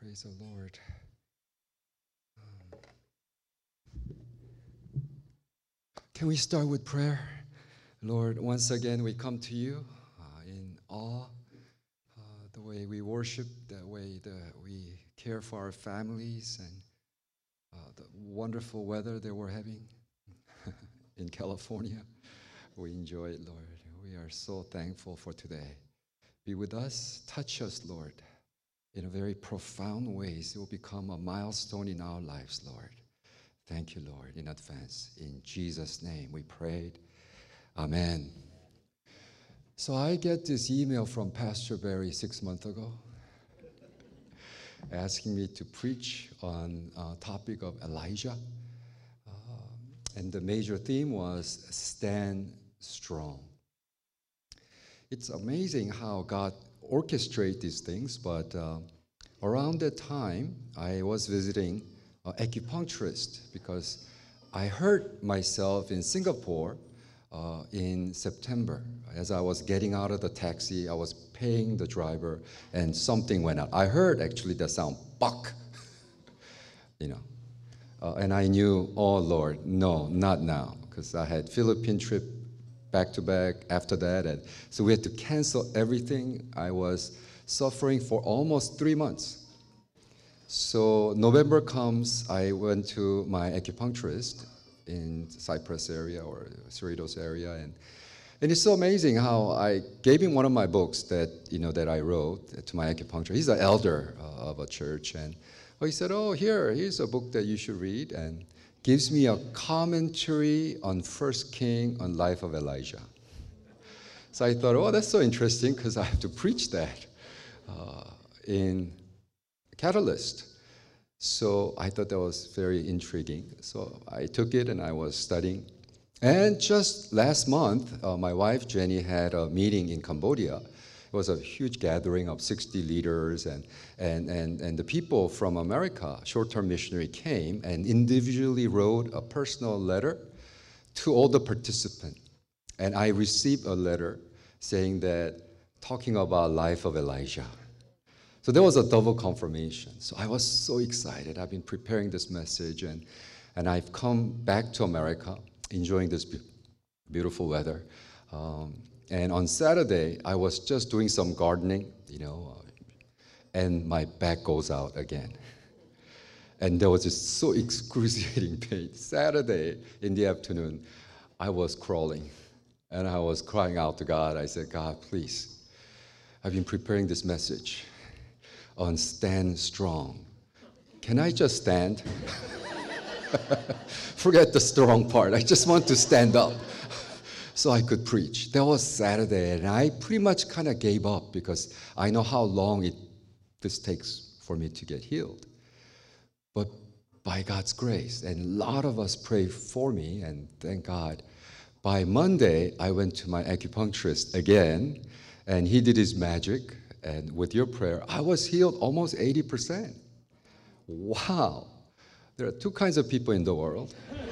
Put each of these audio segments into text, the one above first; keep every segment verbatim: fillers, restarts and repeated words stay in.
Praise the Lord. Can we start with prayer? Lord, once again we come to you uh, in awe, uh, the way we worship, the way that we care for our families, and uh, the wonderful weather that we're having in California. We enjoy it, Lord. We are so thankful for today. Be with us, touch us, Lord, in a very profound ways. It will become a milestone in our lives, Lord. Thank you, Lord, in advance. In Jesus' name we prayed. Amen. So I get this email from Pastor Barry six months ago asking me to preach on a topic of Elijah. Uh, and the major theme was stand strong. It's amazing how God orchestrates these things, but uh, around that time, I was visiting an acupuncturist because I hurt myself in Singapore uh, in September. As I was getting out of the taxi, I was paying the driver, and something went out. I heard actually the sound, buck, you know. Uh, and I knew, oh Lord, no, not now, because I had Philippine trip back to back after that, and so we had to cancel everything. I was suffering for almost three months. So November comes, I went to my acupuncturist in Cyprus area or Cerritos area, and and it's so amazing how I gave him one of my books that you know that I wrote to my acupuncturist. He's an elder uh, of a church, and well, he said, "Oh, here, here's a book that you should read," and gives me a commentary on First King on life of Elijah. So I thought, oh, that's so interesting because I have to preach that uh, in Catalyst. So I thought that was very intriguing. So I took it and I was studying. And just last month, uh, my wife Jenny had a meeting in Cambodia. It was a huge gathering of sixty leaders, and, and, and, and the people from America, short-term missionary, came and individually wrote a personal letter to all the participants. And I received a letter saying that, talking about life of Elijah. So there was a double confirmation. So I was so excited. I've been preparing this message, and, and I've come back to America, enjoying this be- beautiful weather. Um, and on Saturday, I was just doing some gardening, you know, uh, and my back goes out again. And there was just so excruciating pain. Saturday in the afternoon, I was crawling, and I was crying out to God. I said, God, please, I've been preparing this message on stand strong. Can I just stand? Forget the strong part. I just want to stand up so I could preach. That was Saturday, and I pretty much kind of gave up because I know how long it this takes for me to get healed. But by God's grace, and a lot of us prayed for me, and thank God, by Monday, I went to my acupuncturist again, and he did his magic. And with your prayer, I was healed almost eighty percent. Wow. There are two kinds of people in the world.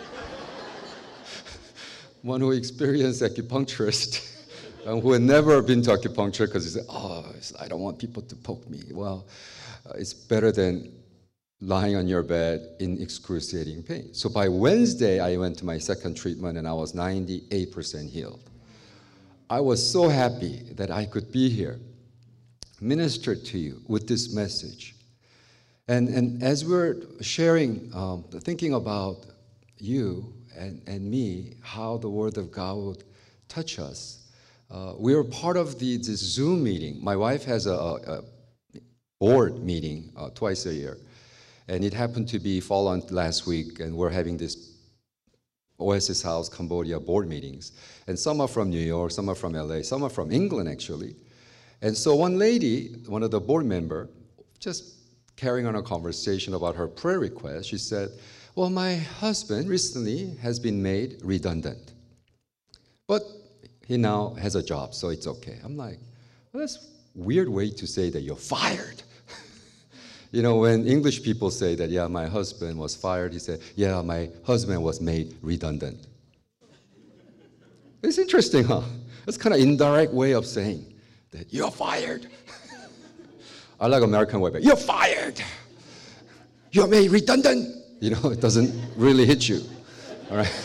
One who experienced acupuncturist and who had never been to acupuncture because he said, oh, I don't want people to poke me. Well, uh, it's better than lying on your bed in excruciating pain. So by Wednesday, I went to my second treatment, and I was ninety-eight percent healed. I was so happy that I could be here, minister to you with this message. And, and as we're sharing, um, thinking about you and, and me, how the Word of God would touch us, uh, we were part of the, this Zoom meeting. My wife has a, a board meeting uh, twice a year, and it happened to be fall on last week, and we're having this O S S House Cambodia board meetings. And some are from New York, some are from L A, some are from England, actually. And so one lady, one of the board member, just carrying on a conversation about her prayer request, she said, well, my husband recently has been made redundant, but he now has a job, so it's okay. I'm like, well, that's a weird way to say that you're fired. You know, when English people say that, yeah, my husband was fired, he said, yeah, my husband was made redundant. It's interesting, huh? That's kind of indirect way of saying that you're fired. I like American way, but you're fired. you're made redundant. You know, it doesn't really hit you. All right.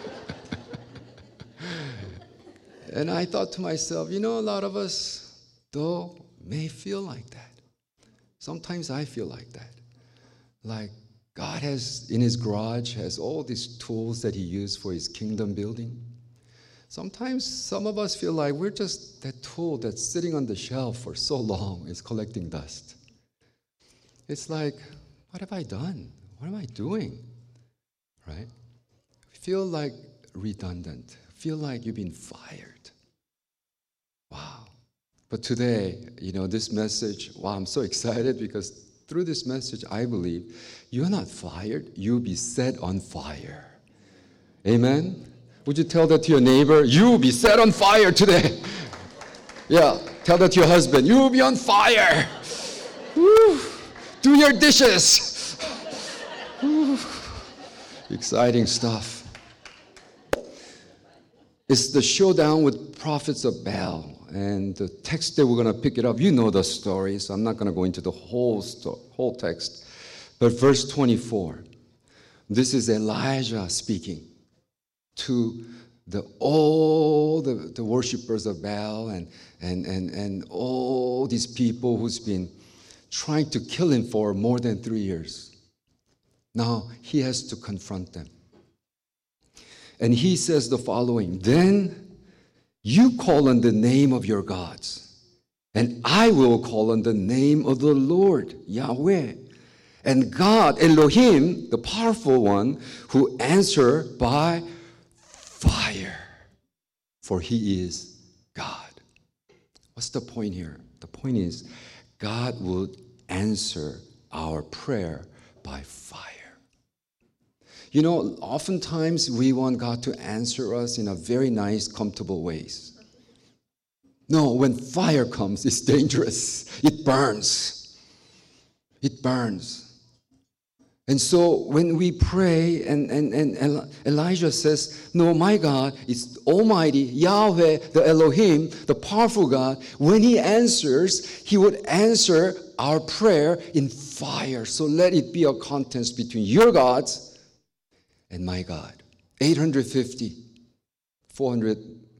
And I thought to myself, you know, a lot of us, though, may feel like that. Sometimes I feel like that. Like God has, in his garage, has all these tools that he used for his kingdom building. Sometimes some of us feel like we're just that tool that's sitting on the shelf for so long, it's collecting dust. It's like, what have I done? What am I doing? Right? Feel like redundant. Feel like you've been fired. Wow. But today, you know, this message, wow, I'm so excited because through this message, I believe you're not fired, you'll be set on fire. Amen? Would you tell that to your neighbor? You'll be set on fire today. Yeah, tell that to your husband. You'll be on fire. Woo. Do your dishes. Woo. Exciting stuff. It's the showdown with prophets of Baal. And the text that we're going to pick it up, you know the story, so I'm not going to go into the whole sto- whole text. But verse twenty-four, this is Elijah speaking to the all the, the worshipers of Baal and, and, and, and all these people who's been trying to kill him for more than three years. Now he has to confront them. And he says the following, then you call on the name of your gods, and I will call on the name of the Lord, Yahweh. And God, Elohim, the powerful one, who answer by fire, for he is God. What's the point here? The point is, God will answer our prayer by fire. You know, oftentimes we want God to answer us in a very nice, comfortable ways. No, when fire comes, it's dangerous. It burns. It burns. And so when we pray, and, and, and Elijah says, no, my God is Almighty, Yahweh, the Elohim, the powerful God. When he answers, he would answer our prayer in fire. So let it be a contest between your gods and my God. eight hundred fifty, four hundred,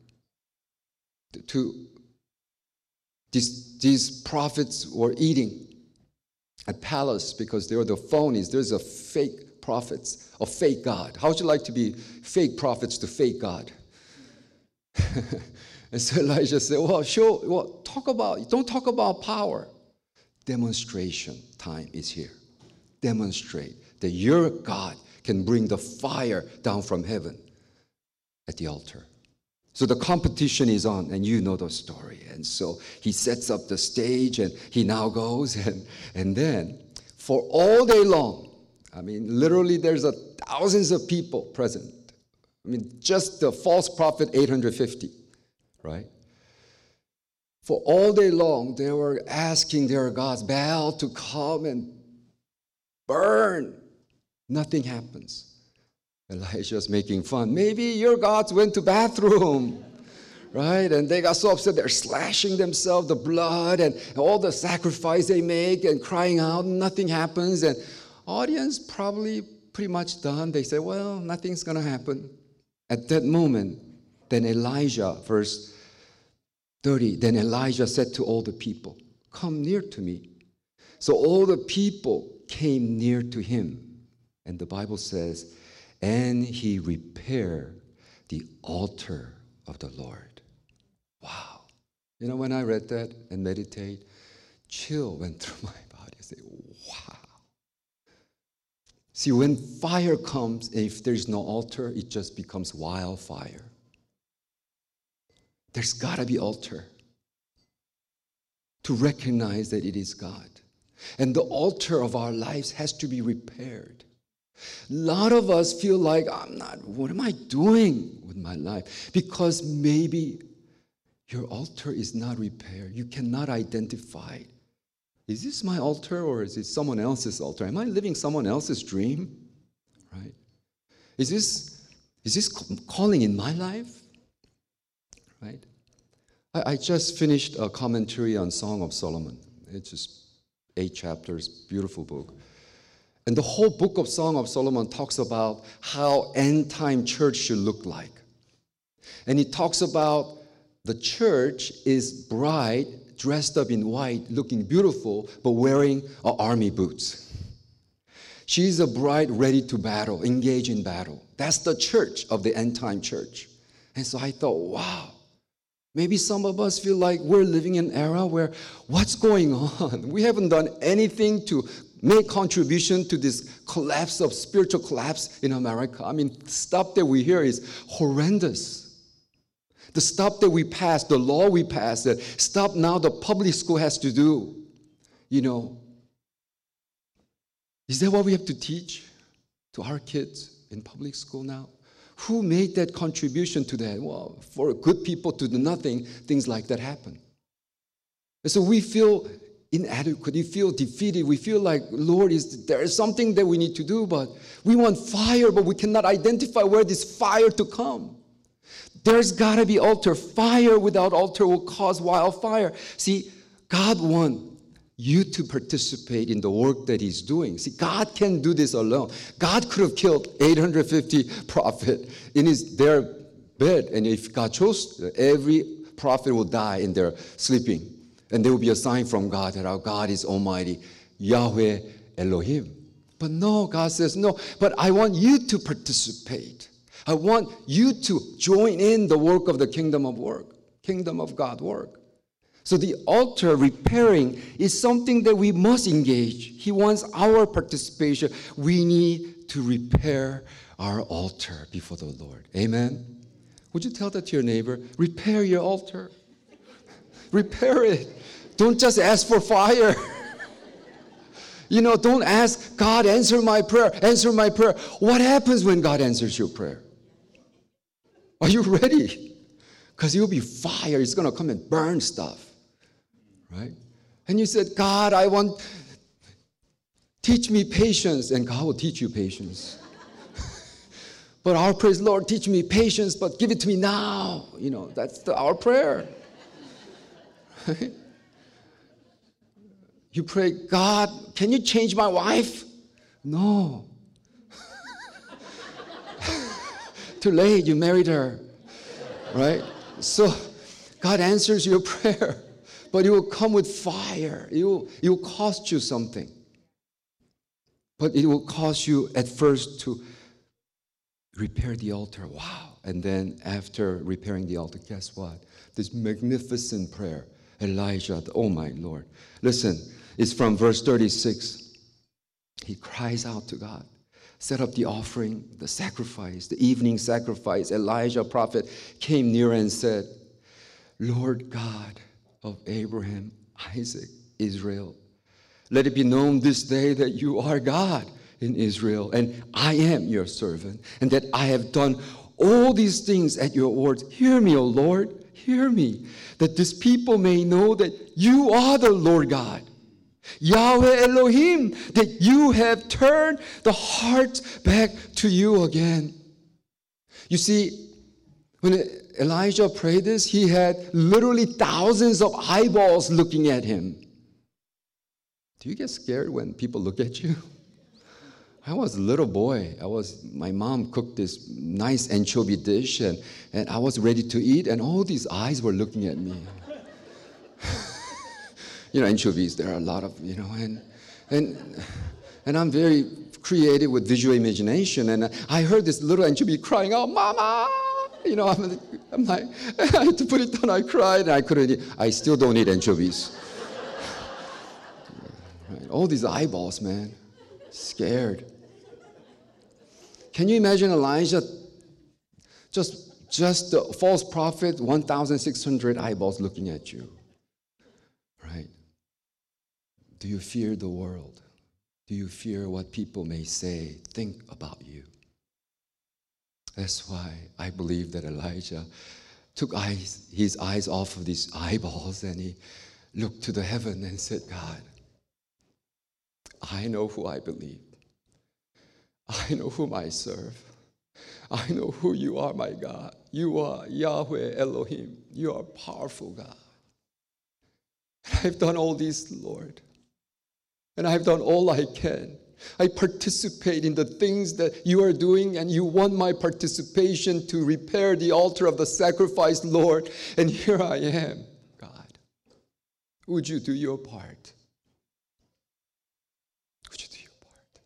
two, these, these prophets were eating at palace because they were the phonies. There's a fake prophets, a fake God. How would you like to be fake prophets to fake God? And so Elijah said, well, sure, well, talk about, don't talk about power. Demonstration time is here. Demonstrate that your God can bring the fire down from heaven at the altar. So the competition is on, and you know the story. And so he sets up the stage, and he now goes, and, and then for all day long, I mean, literally there's a thousands of people present. I mean, just the false prophet, eight hundred fifty, right? For all day long, they were asking their gods, Baal, to come and burn. Nothing happens. Elijah's making fun. Maybe your gods went to bathroom, right? And they got so upset they're slashing themselves, the blood and all the sacrifice they make and crying out. Nothing happens. And audience probably pretty much done. They say, well, nothing's going to happen. At that moment, then Elijah, verse thirty, then Elijah said to all the people, come near to me. So all the people came near to him. And the Bible says, and he repaired the altar of the Lord. Wow. You know, when I read that and meditate, chill went through my body. I say, wow. See, when fire comes, if there's no altar, it just becomes wildfire. There's got to be altar to recognize that it is God. And the altar of our lives has to be repaired. A lot of us feel like, I'm not, what am I doing with my life? Because maybe your altar is not repaired. You cannot identify, is this my altar or is it someone else's altar? Am I living someone else's dream? Right? Is this, is this calling in my life? Right? I, I just finished a commentary on Song of Solomon. It's just eight chapters, beautiful book. And the whole book of Song of Solomon talks about how end-time church should look like. And he talks about the church is bride dressed up in white, looking beautiful, but wearing uh, army boots. She's a bride ready to battle, engage in battle. That's the church of the end-time church. And so I thought, wow, maybe some of us feel like we're living in an era where what's going on? We haven't done anything to make contribution to this collapse of spiritual collapse in America. I mean, the stuff that we hear is horrendous. The stuff that we passed, the law we passed, that stuff now the public school has to do, you know. Is that what we have to teach to our kids in public school now? Who made that contribution to that? Well, for good people to do nothing, things like that happen. And so we feel inadequate, we feel defeated, we feel like, Lord, is there is something that we need to do, but we want fire, but we cannot identify where this fire to come. There's got to be altar. Fire without altar will cause wildfire. See, God wants you to participate in the work that he's doing. See, God can't do this alone. God could have killed eight hundred fifty prophets in his their bed, and if God chose, every prophet will die in their sleeping. And there will be a sign from God that our God is Almighty, Yahweh Elohim. But no, God says, no, but I want you to participate. I want you to join in the work of the kingdom of work, kingdom of God work. So the altar repairing is something that we must engage. He wants our participation. We need to repair our altar before the Lord. Amen? Would you tell that to your neighbor? Repair your altar. Repair it. Don't just ask for fire. You know, don't ask, God, answer my prayer, answer my prayer. What happens when God answers your prayer? Are you ready? Because you'll be fire. It's going to come and burn stuff. Right? And you said, God, I want, teach me patience. And God will teach you patience. But our prayer is, Lord, teach me patience, but give it to me now. You know, that's the, our prayer. Right? You pray, God, can you change my wife? No. Too late, you married her. Right? So God answers your prayer, but it will come with fire. It will, it will cost you something. But it will cost you at first to repair the altar. Wow. And then after repairing the altar, guess what? This magnificent prayer. Elijah, oh my Lord. Listen, it's from verse thirty-six. He cries out to God. Set up the offering, the sacrifice, the evening sacrifice. Elijah, prophet, came near and said, Lord God of Abraham, Isaac, Israel, let it be known this day that you are God in Israel, and I am your servant, and that I have done all these things at your words. Hear me, O Lord, hear me, that this people may know that you are the Lord God, Yahweh Elohim, that you have turned the hearts back to you again. You see, when Elijah prayed this, he had literally thousands of eyeballs looking at him. Do you get scared when people look at you? I was a little boy. I was, my mom cooked this nice anchovy dish, and, and I was ready to eat, and all these eyes were looking at me. You know, anchovies, there are a lot of, you know, and and and I'm very creative with visual imagination, and I heard this little anchovy crying out, Mama! You know, I'm, I'm like, I had to put it down. I cried, and I couldn't eat. I still don't eat anchovies. Right. All these eyeballs, man, scared. Can you imagine Elijah, just, just the false prophet, one thousand six hundred eyeballs looking at you, right? Do you fear the world? Do you fear what people may say, think about you? That's why I believe that Elijah took eyes, his eyes off of these eyeballs, and he looked to the heaven and said, God, I know who I believe. I know whom I serve. I know who you are, my God. You are Yahweh Elohim. You are a powerful God. And I've done all this, Lord. And I've done all I can. I participate in the things that you are doing, and you want my participation to repair the altar of the sacrifice, Lord. And here I am, God. Would you do your part? Would you do your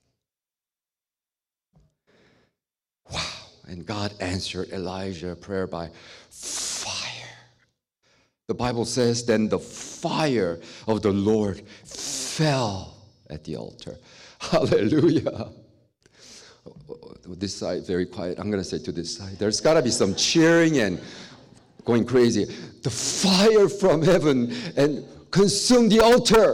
part? Wow. And God answered Elijah's prayer by fire. The Bible says, then the fire of the Lord fell at the altar. Hallelujah. This side, very quiet. I'm going to say to this side, there's got to be some cheering and going crazy. The fire from heaven and consumed the altar.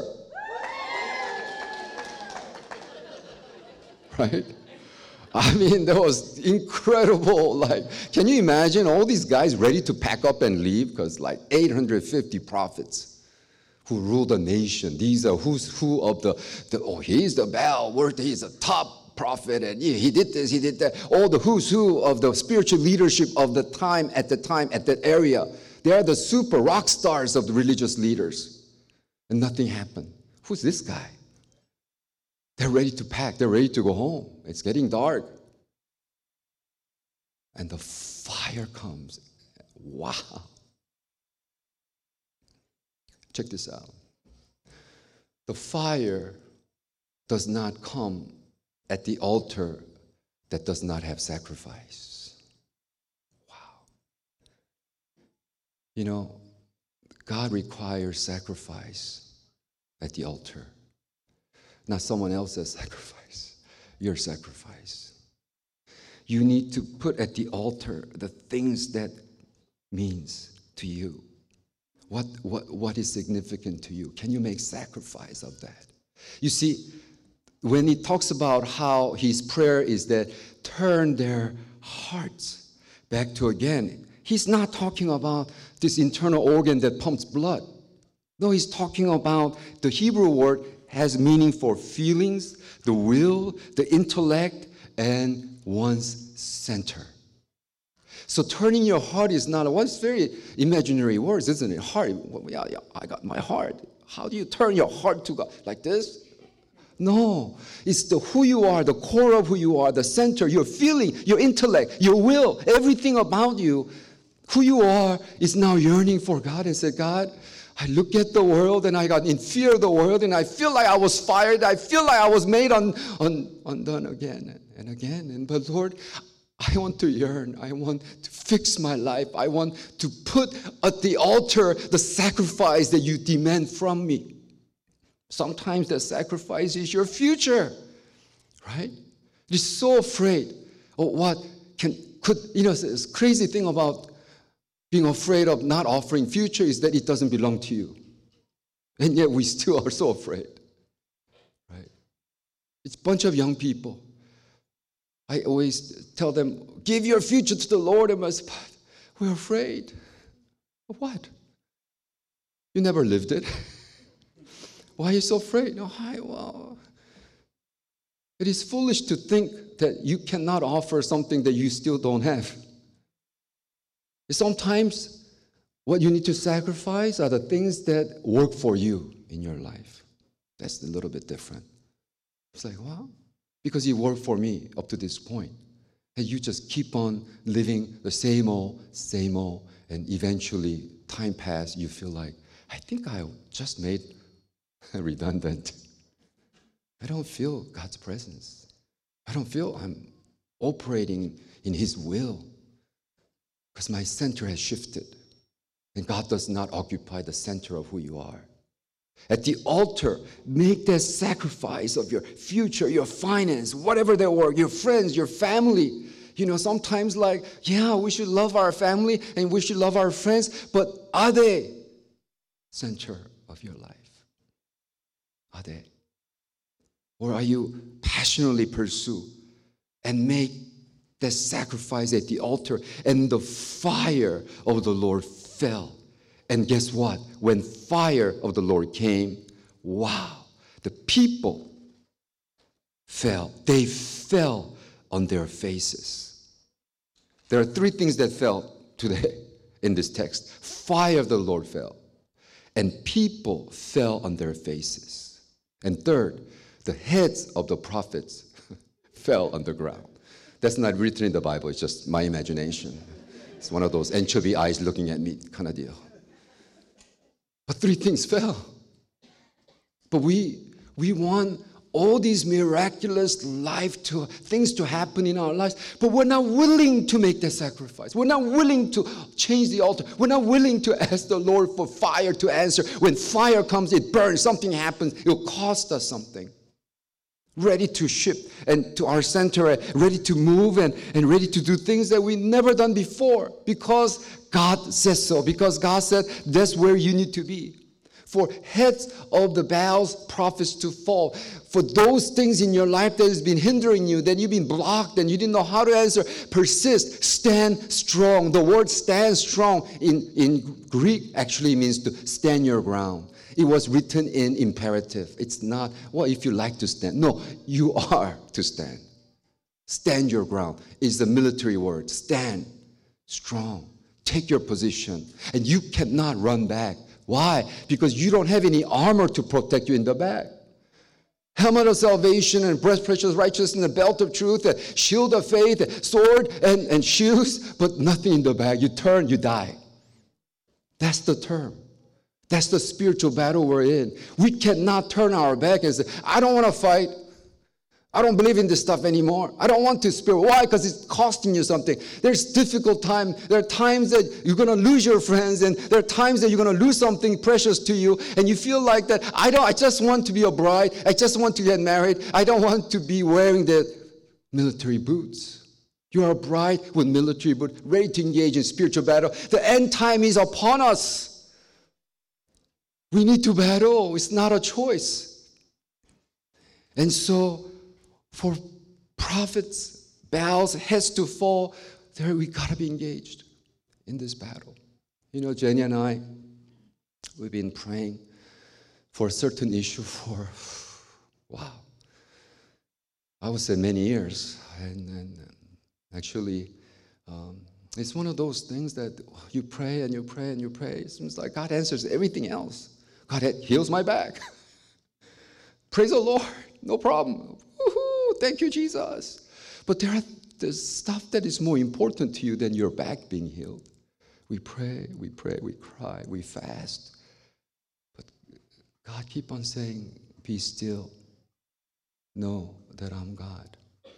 Right? I mean, that was incredible. Like, can you imagine all these guys ready to pack up and leave? Because like eight hundred fifty prophets who rule the nation. These are who's who of the, the oh, he's the Baal, he's the top prophet, and he, he did this, he did that. All the who's who of the spiritual leadership of the time, at the time, at that area. They are the super rock stars of the religious leaders. And nothing happened. Who's this guy? They're ready to pack, they're ready to go home. It's getting dark. And the fire comes. Wow. Check this out. The fire does not come at the altar that does not have sacrifice. Wow. You know, God requires sacrifice at the altar. Not someone else's sacrifice, your sacrifice. You need to put at the altar the things that means to you. What, what, what is significant to you? Can you make sacrifice of that? You see, when he talks about how his prayer is that turn their hearts back to again, he's not talking about this internal organ that pumps blood. No, he's talking about the Hebrew word has meaning for feelings, the will, the intellect, and one's center. So turning your heart is not a, well, it's very imaginary words, isn't it? Heart, well, yeah, yeah, I got my heart. How do you turn your heart to God? Like this? No, it's the who you are, the core of who you are, the center, your feeling, your intellect, your will, everything about you, who you are is now yearning for God and say, God, I look at the world and I got in fear of the world and I feel like I was fired. I feel like I was made un, un, undone again and again. And but Lord, I want to yearn. I want to fix my life. I want to put at the altar the sacrifice that you demand from me. Sometimes the sacrifice is your future, right? You're so afraid of what can, could, you know, this crazy thing about being afraid of not offering future is that it doesn't belong to you. And yet we still are so afraid, right? It's a bunch of young people. I always tell them, give your future to the Lord. And but we're afraid. Of what? You never lived it. Why are you so afraid? No, I, well, it is foolish to think that you cannot offer something that you still don't have. Sometimes what you need to sacrifice are the things that work for you in your life. That's a little bit different. It's like, well, because it worked for me up to this point. And you just keep on living the same old, same old, and eventually time passes, you feel like, I think I just made redundant. I don't feel God's presence. I don't feel I'm operating in His will because my center has shifted. And God does not occupy the center of who you are. At the altar, make that sacrifice of your future, your finance, whatever they work, your friends, your family. You know, sometimes like, yeah, we should love our family and we should love our friends, but are they center of your life? Are they? Or are you passionately pursue and make that sacrifice at the altar, and the fire of the Lord fell? And guess what? When fire of the Lord came, wow, the people fell. They fell on their faces. There are three things that fell today in this text. Fire of the Lord fell, and people fell on their faces. And third, the heads of the prophets fell on the ground. That's not written in the Bible. It's just my imagination. It's one of those anchovy eyes looking at me kind of deal. But three things fell. But we we want all these miraculous life to things to happen in our lives, but we're not willing to make that sacrifice. We're not willing to change the altar. We're not willing to ask the Lord for fire to answer. When fire comes, it burns, something happens, it will cost us something. Ready to ship and to our center, ready to move and, and ready to do things that we've never done before because God says so, because God said that's where you need to be. For heads of the Baal's prophets to fall. For those things in your life that has been hindering you, that you've been blocked and you didn't know how to answer, persist, stand strong. The word stand strong in, in Greek actually means to stand your ground. It was written in imperative. It's not, well, if you like to stand. No, you are to stand. Stand your ground is the military word. Stand strong. Take your position. And you cannot run back. Why? Because you don't have any armor to protect you in the back. Helmet of salvation and breastplate of righteousness and the belt of truth, and shield of faith, and sword and, and shoes, but nothing in the back. You turn, you die. That's the term. That's the spiritual battle we're in. We cannot turn our back and say, I don't want to fight. I don't believe in this stuff anymore. I don't want to spirit. Why? Because it's costing you something. There's difficult time. There are times that you're going to lose your friends, and there are times that you're going to lose something precious to you, and you feel like that, I don't, I just want to be a bride. I just want to get married. I don't want to be wearing the military boots. You are a bride with military boots, ready to engage in spiritual battle. The end time is upon us. We need to battle. It's not a choice. And so, for prophets, Baal's heads to fall, there we got to be engaged in this battle. You know, Jenny and I, we've been praying for a certain issue for, wow, I would say many years. And, and actually, um, it's one of those things that you pray and you pray and you pray. It seems like God answers everything else. God heals my back. Praise the Lord, no problem. Woo-hoo, thank you, Jesus. But there are there's stuff that is more important to you than your back being healed. We pray, we pray, we cry, we fast. But God keep on saying, be still. Know that I'm God.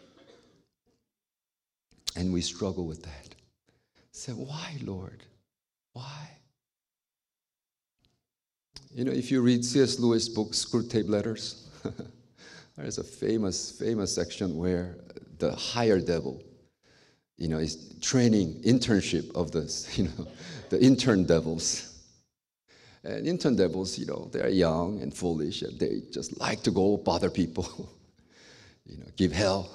And we struggle with that. Say, why, Lord? Why? You know, if you read C S Lewis' book, Screwtape Letters, there's a famous, famous section where the higher devil, you know, is training internship of this, you know, the intern devils. And intern devils, you know, they're young and foolish, and they just like to go bother people, you know, give hell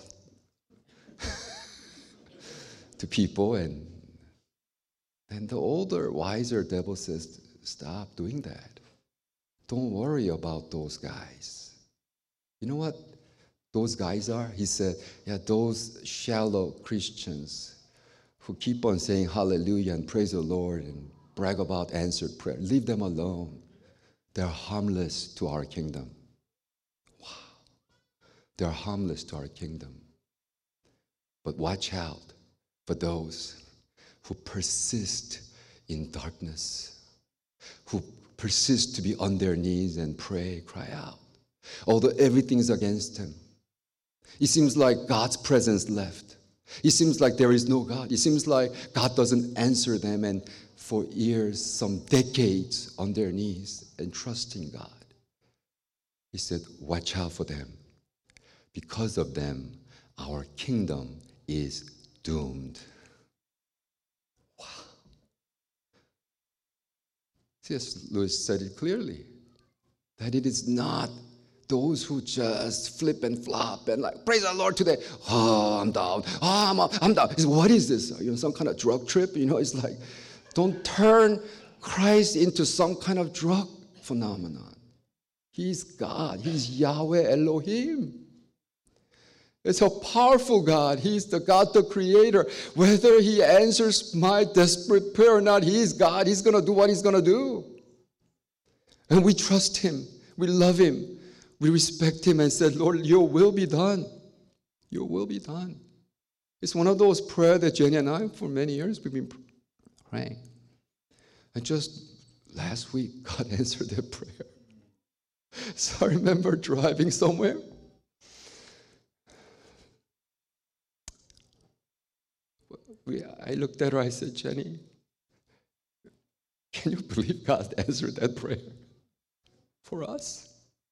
to people. And and the older, wiser devil says, stop doing that. Don't worry about those guys. You know what those guys are? He said, yeah, those shallow Christians who keep on saying hallelujah and praise the Lord and brag about answered prayer. Leave them alone. They're harmless to our kingdom. Wow. They're harmless to our kingdom. But watch out for those who persist in darkness, who persist to be on their knees and pray, cry out. Although everything is against him. It seems like God's presence left. It seems like there is no God. It seems like God doesn't answer them, and for years, some decades on their knees and trusting God. He said, watch out for them. Because of them, our kingdom is doomed. Wow. C S Lewis said it clearly, that it is not those who just flip and flop and like, praise the Lord today. Oh, I'm down. Oh, I'm, I'm down. It's, what is this? Are you on some kind of drug trip? You know, it's like, don't turn Christ into some kind of drug phenomenon. He's God. He's Yahweh Elohim. It's a powerful God. He's the God, the creator. Whether he answers my desperate prayer or not, he's God. He's going to do what he's going to do. And we trust him. We love him. We respect him and said, Lord, your will be done. Your will be done. It's one of those prayers that Jenny and I, for many years, we've been praying. And just last week, God answered that prayer. So I remember driving somewhere. We, I looked at her, I said, Jenny, can you believe God answered that prayer for us?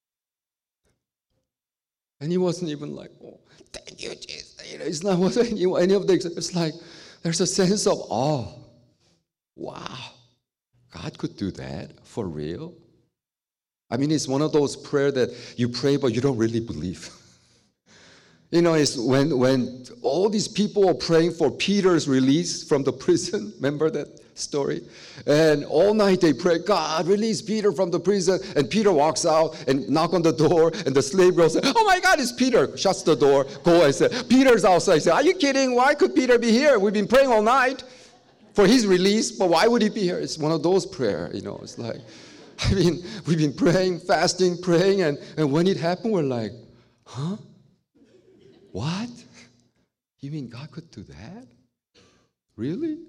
And he wasn't even like, oh, thank you, Jesus. You know, it's not wasn't any, any of the, it's like, there's a sense of awe. Wow, God could do that for real? I mean, it's one of those prayers that you pray, but you don't really believe. You know, it's when, when all these people are praying for Peter's release from the prison. Remember that story? And all night they pray, God, release Peter from the prison. And Peter walks out and knock on the door. And the slave girl says, oh my God, it's Peter. Shuts the door, go and says, Peter's outside. He said, are you kidding? Why could Peter be here? We've been praying all night for his release, but why would he be here? It's one of those prayers, you know. It's like, I mean, we've been praying, fasting, praying, and, and when it happened, we're like, huh? What? You mean God could do that? Really?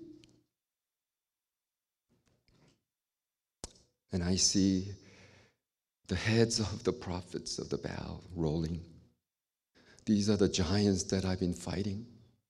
And I see the heads of the prophets of the Baal rolling. These are the giants that I've been fighting.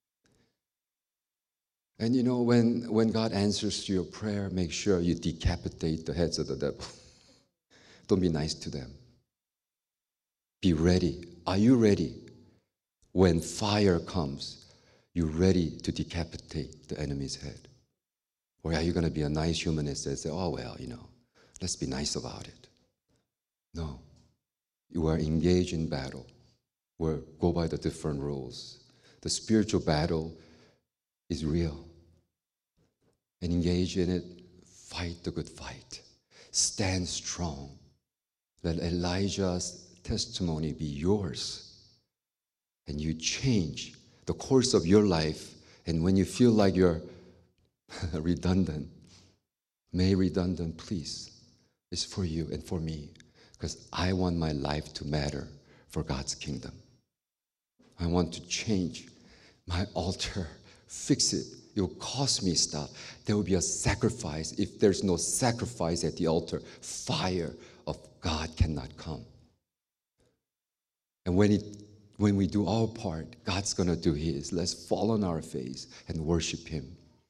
And you know, when, when God answers to your prayer, make sure you decapitate the heads of the devil. Don't be nice to them. Be ready. Are you ready? When fire comes, you're ready to decapitate the enemy's head? Or are you going to be a nice humanist and say, oh, well, you know, let's be nice about it? No. You are engaged in battle. Where go by the different rules. The spiritual battle is real. And engage in it. Fight the good fight. Stand strong. Let Elijah's testimony be yours. And you change the course of your life. And when you feel like you're redundant, may redundant, please. It's for you and for me. Because I want my life to matter for God's kingdom. I want to change my altar, fix it. It will cost me stuff. There will be a sacrifice. If there's no sacrifice at the altar, fire of God cannot come. And when it When we do our part, God's going to do his. Let's fall on our face and worship him.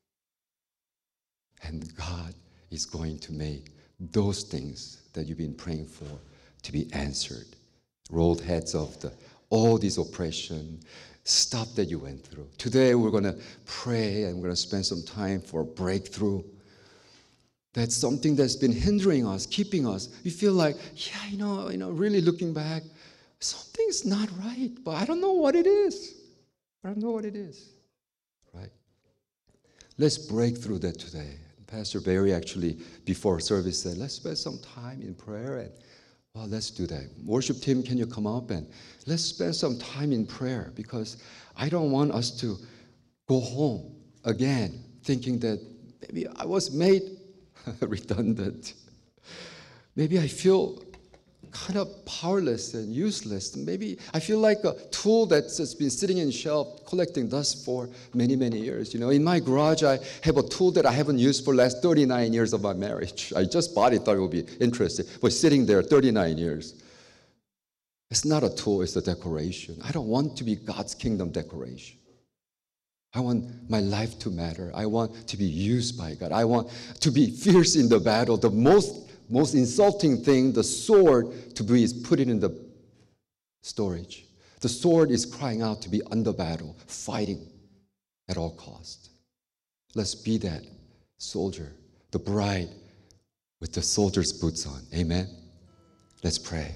And God is going to make those things that you've been praying for to be answered. Rolled heads of the all this oppression, stuff that you went through. Today we're going to pray and we're going to spend some time for a breakthrough. That's something that's been hindering us, keeping us. We feel like, yeah, you know, you know, really looking back, something's not right, but I don't know what it is. I don't know what it is, right? Let's break through that today. Pastor Barry actually, before service, said, let's spend some time in prayer, and well, let's do that. Worship team, can you come up and let's spend some time in prayer, because I don't want us to go home again thinking that maybe I was made redundant. Maybe I feel kind of powerless and useless. Maybe I feel like a tool that's just been sitting in shelf collecting dust for many, many years. You know, in my garage, I have a tool that I haven't used for the last thirty-nine years of my marriage. I just bought it, thought it would be interesting, but sitting there thirty-nine years. It's not a tool, it's a decoration. I don't want to be God's kingdom decoration. I want my life to matter. I want to be used by God. I want to be fierce in the battle. The most Most insulting thing, the sword to be is put it in the storage. The sword is crying out to be under battle, fighting at all costs. Let's be that soldier, the bride with the soldier's boots on. Amen? Let's pray.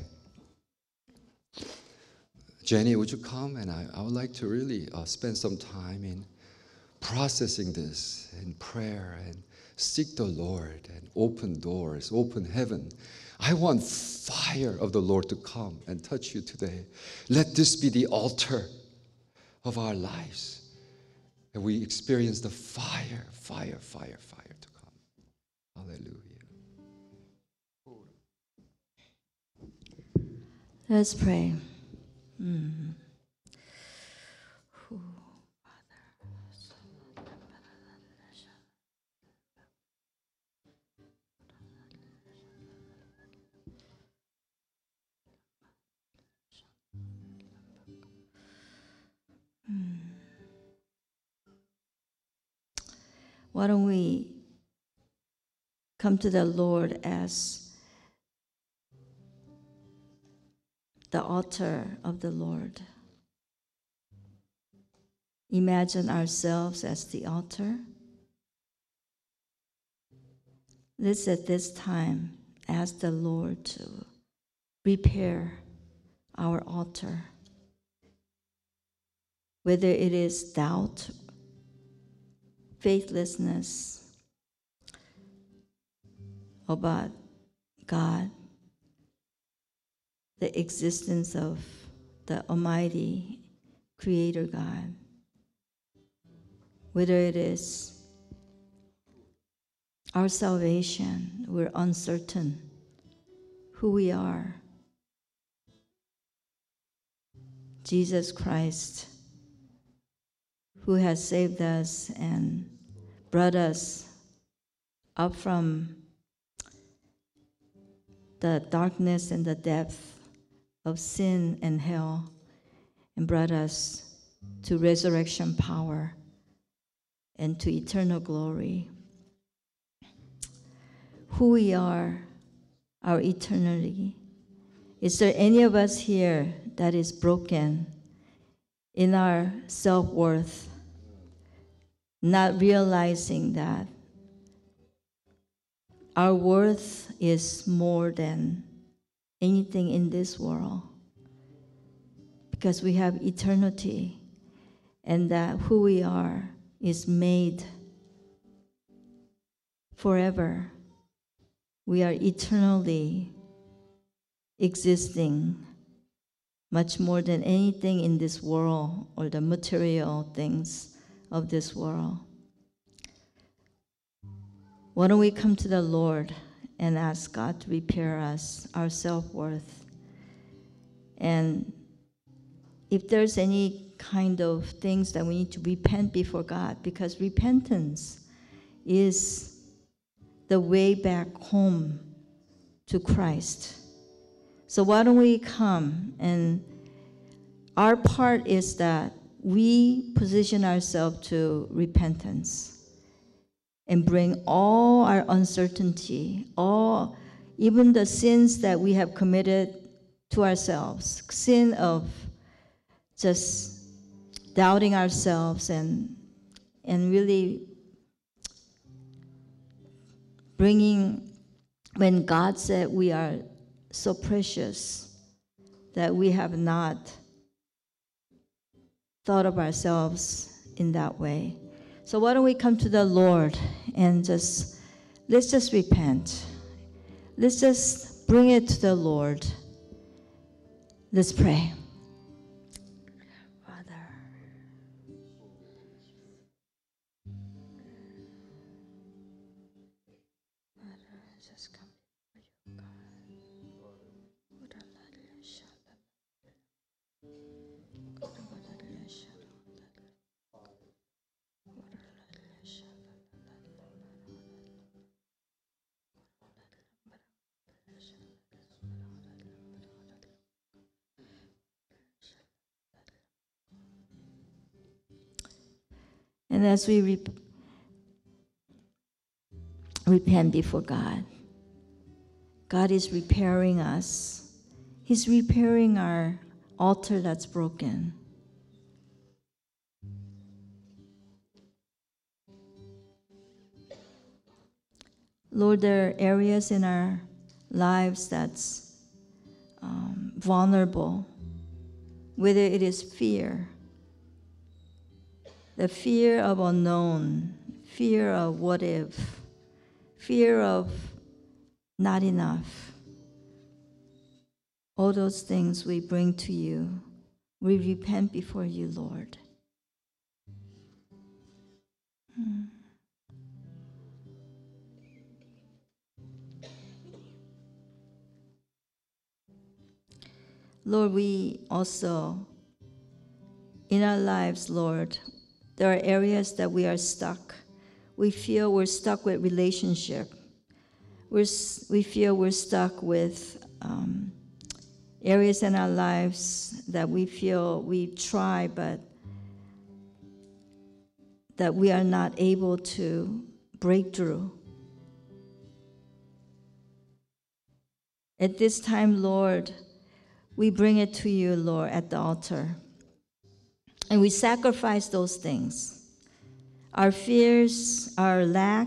Jenny, would you come? And I, I would like to really uh, spend some time in processing this in prayer and seek the Lord and open doors, open heaven. I want fire of the Lord to come and touch you today. Let this be the altar of our lives. And we experience the fire, fire, fire, fire to come. Hallelujah. Let's pray. Mm. Mm. Why don't we come to the Lord as the altar of the Lord? Imagine ourselves as the altar. Let's at this time ask the Lord to prepare our altar. Whether it is doubt, faithlessness about God, the existence of the Almighty Creator God, whether it is our salvation, we're uncertain who we are. Jesus Christ, who has saved us and brought us up from the darkness and the depth of sin and hell and brought us to resurrection power and to eternal glory. Who we are, our eternity. Is there any of us here that is broken in our self-worth, not realizing that our worth is more than anything in this world? Because we have eternity, and that who we are is made forever. We are eternally existing, much more than anything in this world or the material things of this world. Why don't we come to the Lord and ask God to repair us, our self-worth? And if there's any kind of things that we need to repent before God, because repentance is the way back home to Christ. So why don't we come, and our part is that we position ourselves to repentance and bring all our uncertainty, all, even the sins that we have committed to ourselves, sin of just doubting ourselves and and really bringing, when God said we are so precious that we have not thought of ourselves in that way. So why don't we come to the Lord and just, let's just repent. Let's just bring it to the Lord. Let's pray. Father, Father, just come before you, God. And as we rep- repent before God, God is repairing us. He's repairing our altar that's broken. Lord, there are areas in our lives that's um, vulnerable, whether it is fear, the fear of unknown, fear of what if, fear of not enough. All those things we bring to you. We repent before you, Lord. Hmm. Lord, we also, in our lives, Lord, there are areas that we are stuck. We feel we're stuck with relationship. We're, we feel we're stuck with um, areas in our lives that we feel we try, but that we are not able to break through. At this time, Lord, we bring it to you, Lord, at the altar. And we sacrifice those things. Our fears, our lack,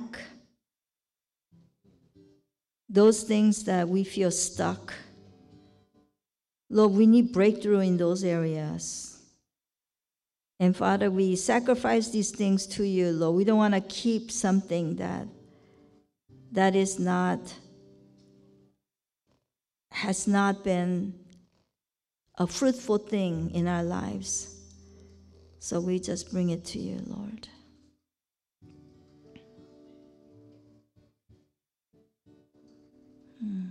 those things that we feel stuck. Lord, we need breakthrough in those areas. And Father, we sacrifice these things to you, Lord. We don't want to keep something that that is not, has not been a fruitful thing in our lives. So we just bring it to you, Lord. Hmm.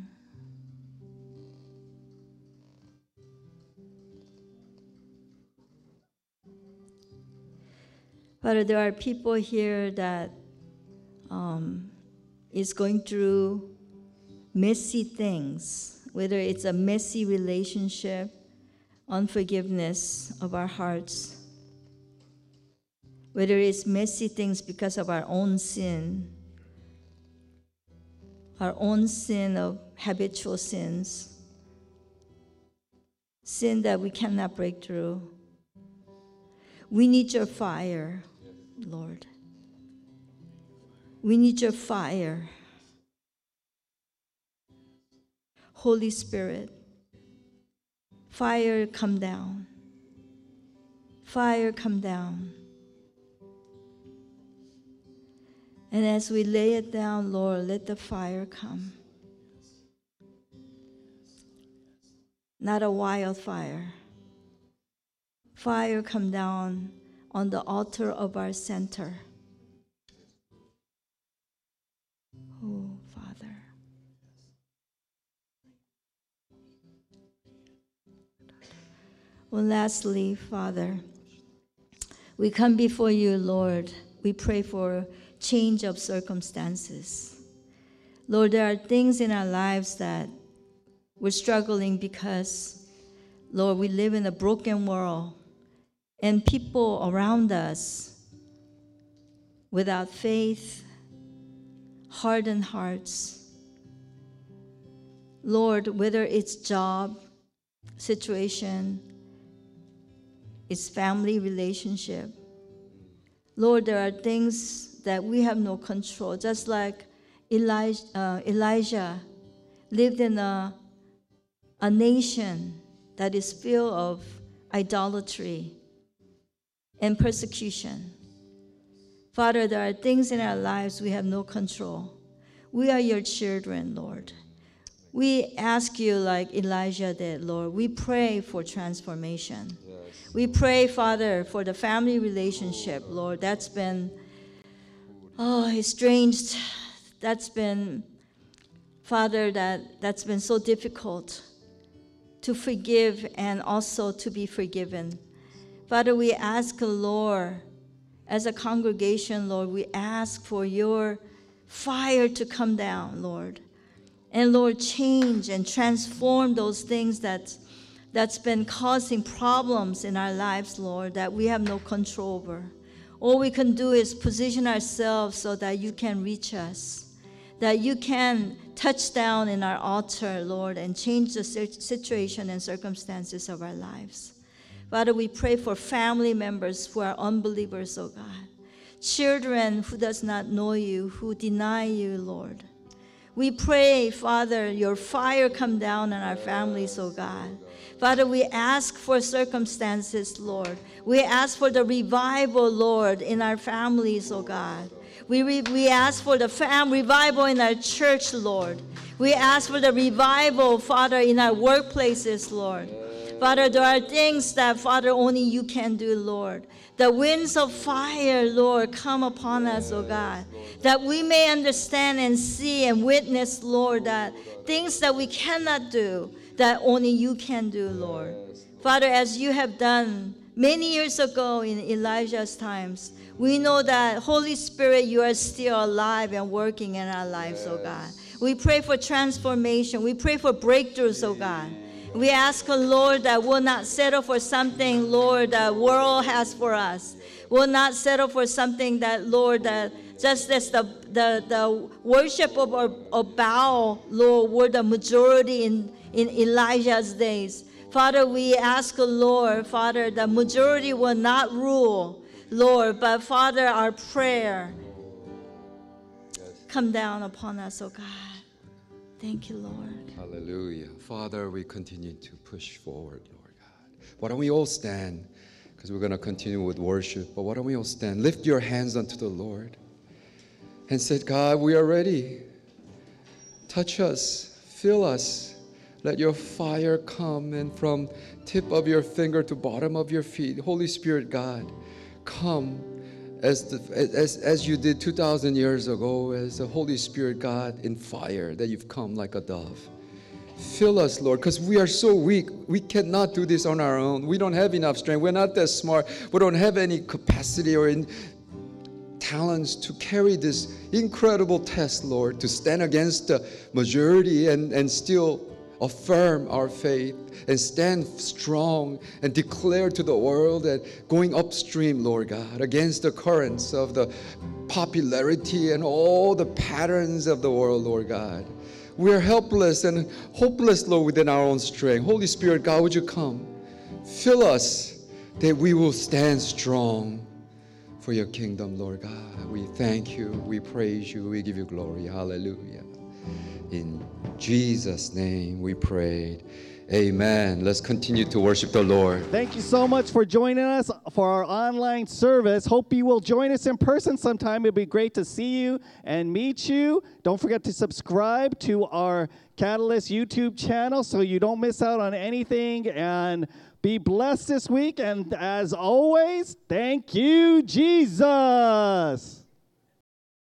Father, there are people here that um, is going through messy things, whether it's a messy relationship, unforgiveness of our hearts, whether it's messy things because of our own sin, our own sin of habitual sins, sin that we cannot break through. We need your fire, Lord. We need your fire. Holy Spirit, fire come down. Fire come down. And as we lay it down, Lord, let the fire come. Not a wildfire. Fire come down on the altar of our center. Oh, Father. Well, lastly, Father, we come before you, Lord. We pray for change of circumstances. Lord, there are things in our lives that we're struggling because, Lord, we live in a broken world, and people around us without faith, hardened hearts. Lord, whether it's job situation, it's family relationship. Lord, there are things that we have no control. Just like Elijah, uh, Elijah lived in a, a nation that is filled of idolatry and persecution. Father, there are things in our lives we have no control. We are your children, Lord. We ask you like Elijah did, Lord. We pray for transformation. Yes. We pray, Father, for the family relationship, Lord. That's been, oh, estranged. That's been, Father, that, that's been so difficult to forgive and also to be forgiven. Father, we ask, Lord, as a congregation, Lord, we ask for your fire to come down, Lord. And Lord, change and transform those things that, that's been causing problems in our lives, Lord, that we have no control over. All we can do is position ourselves so that you can reach us, that you can touch down in our altar, Lord, and change the situation and circumstances of our lives. Father, we pray for family members who are unbelievers, oh God. Children who does not know you, who deny you, Lord. We pray, Father, your fire come down on our families, oh God. Father, we ask for circumstances, Lord. We ask for the revival, Lord, in our families, oh God. We, re- we ask for the fam- revival in our church, Lord. We ask for the revival, Father, in our workplaces, Lord. Father, there are things that, Father, only you can do, Lord. The winds of fire, Lord, come upon us, oh God, that we may understand and see and witness, Lord, that things that we cannot do, that only you can do, Lord. Father, as you have done many years ago in Elijah's times, we know that, Holy Spirit, you are still alive and working in our lives, oh God. We pray for transformation. We pray for breakthroughs, oh God. We ask, oh Lord, that we'll not settle for something, Lord, the world has for us. We'll not settle for something that, Lord, that just as the, the, the worship of, of Baal, Lord, were the majority in, in Elijah's days. Father, we ask, oh Lord, Father, the majority will not rule, Lord, but Father, our prayer, come down upon us, oh God. Thank you, Lord. Hallelujah. Father, we continue to push forward, Lord God. Why don't we all stand? Because we're going to continue with worship. But why don't we all stand? Lift your hands unto the Lord and say, God, we are ready. Touch us. Fill us. Let your fire come, and from tip of your finger to bottom of your feet, Holy Spirit, God, come as the, as as you did two thousand years ago, as the Holy Spirit, God, in fire, that you've come like a dove. Fill us, Lord, because we are so weak. We cannot do this on our own. We don't have enough strength. We're not that smart. We don't have any capacity or in talents to carry this incredible test, Lord, to stand against the majority and, and still affirm our faith and stand strong and declare to the world that going upstream, Lord God, against the currents of the popularity and all the patterns of the world, Lord God. We are helpless and hopeless, Lord, within our own strength. Holy Spirit, God, would you come? Fill us that we will stand strong for your kingdom, Lord God. We thank you. We praise you. We give you glory. Hallelujah. In Jesus' name we prayed. Amen. Let's continue to worship the Lord. Thank you so much for joining us for our online service. Hope you will join us in person sometime. It'll be great to see you and meet you. Don't forget to subscribe to our Catalyst YouTube channel so you don't miss out on anything. And be blessed this week. And as always, thank you, Jesus.